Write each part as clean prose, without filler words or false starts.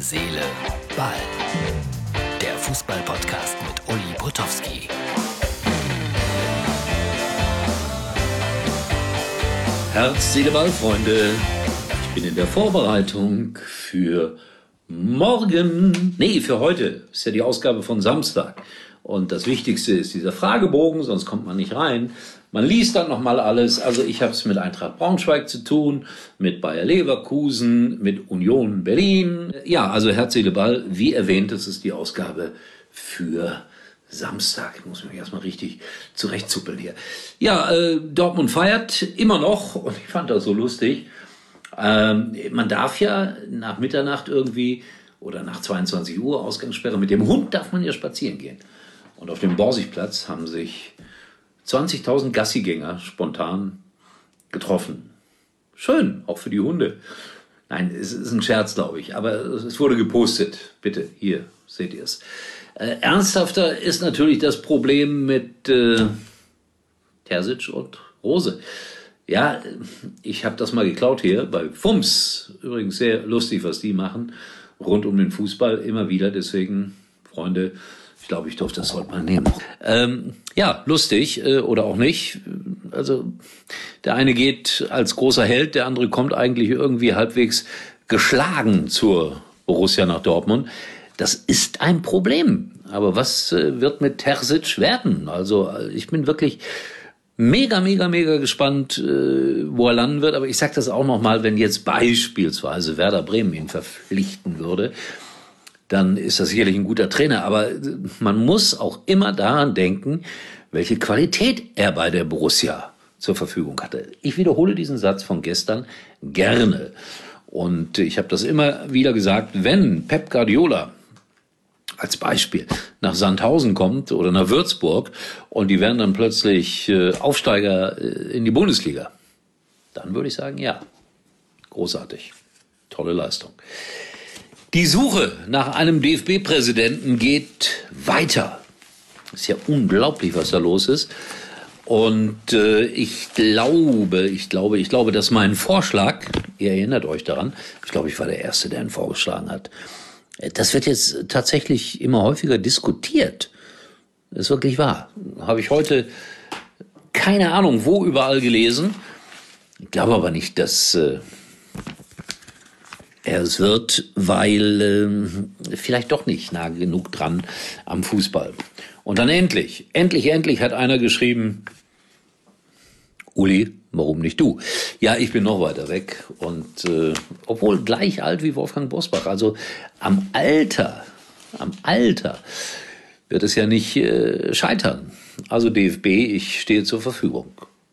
Seele, Ball. Der Fußball-Podcast mit Uli Potowski. Herz, Seele, Ball, Freunde. Ich bin in der Vorbereitung für morgen. Für heute. Das ist ja die Ausgabe von Samstag. Und das Wichtigste ist dieser Fragebogen, sonst kommt man nicht rein. Man liest dann nochmal alles. Also ich habe es mit Eintracht Braunschweig zu tun, mit Bayer Leverkusen, mit Union Berlin. Ja, also Herz, Seele, Ball. Wie erwähnt, das ist die Ausgabe für Samstag. Ich muss mich erstmal richtig zurechtzuppeln hier. Ja, Dortmund feiert immer noch. Und ich fand das so lustig. Man darf ja nach Mitternacht irgendwie oder nach 22 Uhr Ausgangssperre, mit dem Hund darf man ja spazieren gehen. Und auf dem Borsigplatz haben sich 20.000 Gassigänger spontan getroffen. Schön, auch für die Hunde. Nein, es ist ein Scherz, glaube ich, aber es wurde gepostet. Bitte, hier seht ihr es. Ernsthafter ist natürlich das Problem mit Terzic und Rose. Ja, ich habe das mal geklaut hier bei FUMS. Übrigens sehr lustig, was die machen. Rund um den Fußball immer wieder. Deswegen, Freunde, ich glaube, ich durfte das heute mal nehmen. Ja, lustig oder auch nicht. Also der eine geht als großer Held, der andere kommt eigentlich irgendwie halbwegs geschlagen zur Borussia nach Dortmund. Das ist ein Problem. Aber was wird mit Terzic werden? Also ich bin wirklich mega gespannt, wo er landen wird. Aber ich sage das auch nochmal, wenn jetzt beispielsweise Werder Bremen ihn verpflichten würde, dann ist das sicherlich ein guter Trainer. Aber man muss auch immer daran denken, welche Qualität er bei der Borussia zur Verfügung hatte. Ich wiederhole diesen Satz von gestern gerne. Und ich habe das immer wieder gesagt, wenn Pep Guardiola als Beispiel nach Sandhausen kommt oder nach Würzburg und die werden dann plötzlich Aufsteiger in die Bundesliga, dann würde ich sagen, ja, großartig, tolle Leistung. Die Suche nach einem DFB-Präsidenten geht weiter. Ist ja unglaublich, was da los ist. Und ich glaube, dass mein Vorschlag, ihr erinnert euch daran, ich glaube, ich war der Erste, der ihn vorgeschlagen hat. Das wird jetzt tatsächlich immer häufiger diskutiert. Das ist wirklich wahr. Habe ich heute keine Ahnung, wo überall gelesen. Ich glaube aber nicht, dass er es wird, weil vielleicht doch nicht nah genug dran am Fußball. Und dann endlich hat einer geschrieben, Uli, warum nicht du? Ja, ich bin noch weiter weg und obwohl gleich alt wie Wolfgang Bosbach, also am Alter wird es ja nicht scheitern. Also DFB, ich stehe zur Verfügung.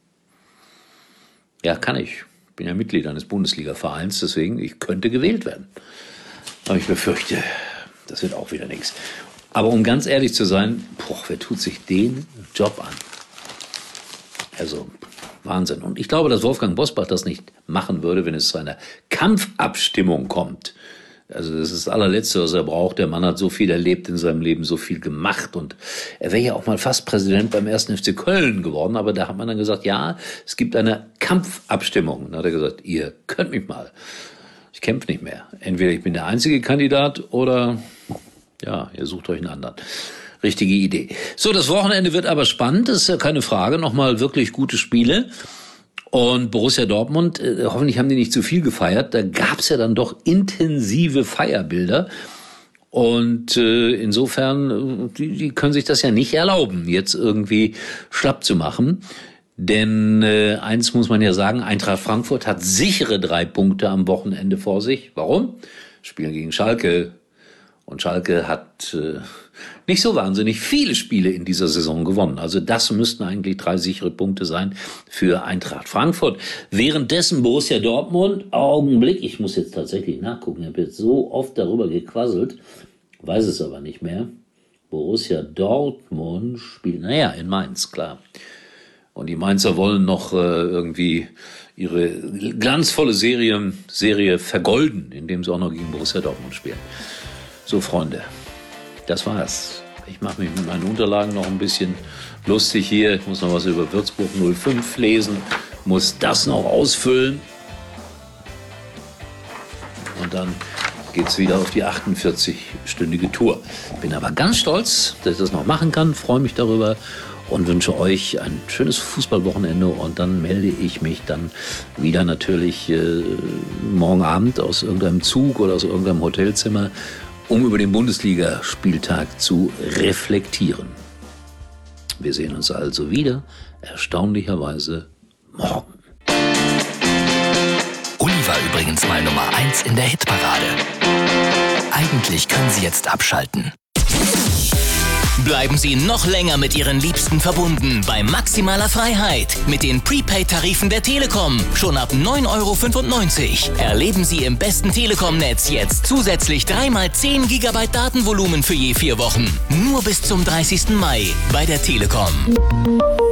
Ja, kann ich. Bin ja Mitglied eines Bundesliga-Vereins, deswegen, ich könnte gewählt werden. Aber ich befürchte, das wird auch wieder nichts. Aber um ganz ehrlich zu sein, wer tut sich den Job an? Also Wahnsinn. Und ich glaube, dass Wolfgang Bosbach das nicht machen würde, wenn es zu einer Kampfabstimmung kommt. Also das ist das allerletzte, was er braucht. Der Mann hat so viel erlebt in seinem Leben, so viel gemacht. Und er wäre ja auch mal fast Präsident beim 1. FC Köln geworden. Aber da hat man dann gesagt, ja, es gibt eine Kampfabstimmung. Und dann hat er gesagt, ihr könnt mich mal. Ich kämpfe nicht mehr. Entweder ich bin der einzige Kandidat oder ja, ihr sucht euch einen anderen. Richtige Idee. So, das Wochenende wird aber spannend, das ist ja keine Frage. Nochmal wirklich gute Spiele. Und Borussia Dortmund, hoffentlich haben die nicht zu viel gefeiert. Da gab's ja dann doch intensive Feierbilder. Und insofern, die können sich das ja nicht erlauben, jetzt irgendwie schlapp zu machen. Denn eins muss man ja sagen, Eintracht Frankfurt hat sichere 3 Punkte am Wochenende vor sich. Warum? Spielen gegen Schalke. Und Schalke hat nicht so wahnsinnig viele Spiele in dieser Saison gewonnen. Also das müssten eigentlich 3 sichere Punkte sein für Eintracht Frankfurt. Währenddessen Borussia Dortmund, Augenblick, ich muss jetzt tatsächlich nachgucken, ich habe jetzt so oft darüber gequasselt, weiß es aber nicht mehr. Borussia Dortmund spielt, in Mainz, klar. Und die Mainzer wollen noch irgendwie ihre glanzvolle Serie vergolden, indem sie auch noch gegen Borussia Dortmund spielen. So, Freunde, das war's. Ich mache mich mit meinen Unterlagen noch ein bisschen lustig hier. Ich muss noch was über Würzburg 05 lesen, muss das noch ausfüllen. Und dann geht's wieder auf die 48-stündige Tour. Bin aber ganz stolz, dass ich das noch machen kann, freue mich darüber und wünsche euch ein schönes Fußballwochenende. Und dann melde ich mich dann wieder natürlich morgen Abend aus irgendeinem Zug oder aus irgendeinem Hotelzimmer, um über den Bundesligaspieltag zu reflektieren. Wir sehen uns also wieder, erstaunlicherweise morgen. Uli war übrigens mal Nummer 1 in der Hitparade. Eigentlich können Sie jetzt abschalten. Bleiben Sie noch länger mit Ihren Liebsten verbunden bei maximaler Freiheit mit den Prepaid-Tarifen der Telekom. Schon ab 9,95 €. Erleben Sie im besten Telekom-Netz jetzt zusätzlich 3x10 GB Datenvolumen für je 4 Wochen. Nur bis zum 30. Mai bei der Telekom.